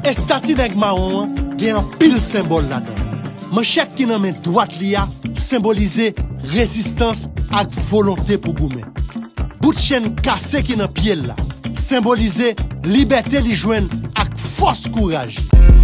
Estati nèg marron gen un pile symbole là-dedans. Manchette qui nan main droite li a symboliser résistance ak volonté pour goumen. Bout de chaîne cassé qui nan pied là symboliser liberté li joine ak force courage.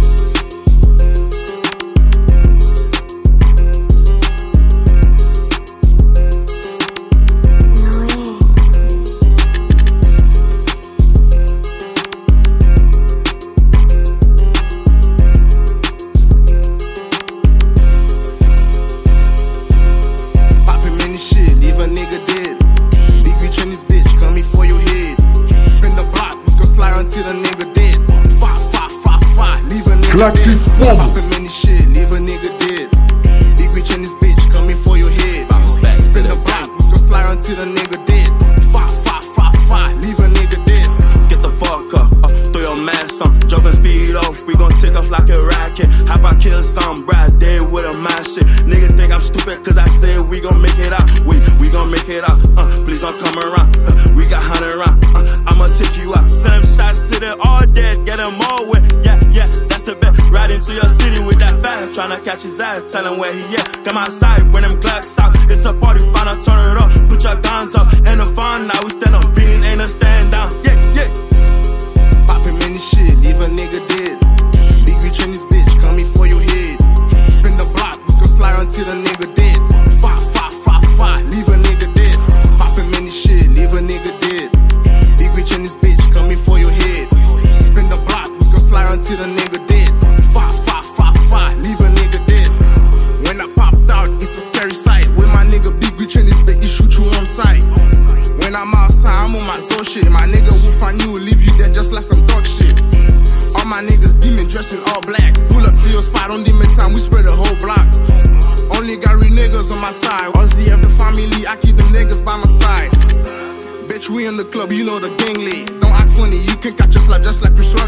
Klaxis Bomb. Poppin' many shit, leave a nigga dead. Big rich in this bitch, coming for your head. Spin the block, we gon' slide until the nigga dead. Fight, leave a nigga dead. Get the fuck up, throw your mask on. Jumpin' speed off, we gon' take off like a racket. How about kill some bride day with a mad shit? Nigga think I'm stupid cause I said we gon' make it out. We gon' make it out, please don't come around. We got 100 round, I'ma take you out. Send them shots to the all dead, get them all wet. Yeah, that's the bet. Ride into your city with that van, tryna catch his ass, tell him where he at. Come outside when them Glocks out. It's a party, finna turn it up. Put your guns up, and the fun now we stand up. Beans ain't a stand down. Yeah. Poppin' many shit, leave a nigga dead. Big rich in this bitch, coming for your head. Spin the block, we gon' slide until the nigga dead. Fight, leave a nigga dead. Poppin' many shit, leave a nigga dead. Big rich in this bitch, coming for your head. Spin the block, we gon' slide until the nigga dead. Fight, leave a nigga dead. When I popped out, it's a scary sight. When my nigga Big Rich in this bitch, he shoot you on sight. When I'm outside, I'm on my soul shit. My nigga will find you, leave you dead just like some dog shit. All my niggas demon dressed in all black. Pull up to your spot on demon time, we spread the whole block. Only got real niggas on my side. RZF the family, I keep them niggas by my side. Bitch, we in the club, you know the gang lead. Don't act funny, you can catch a slap just like Chris Rock.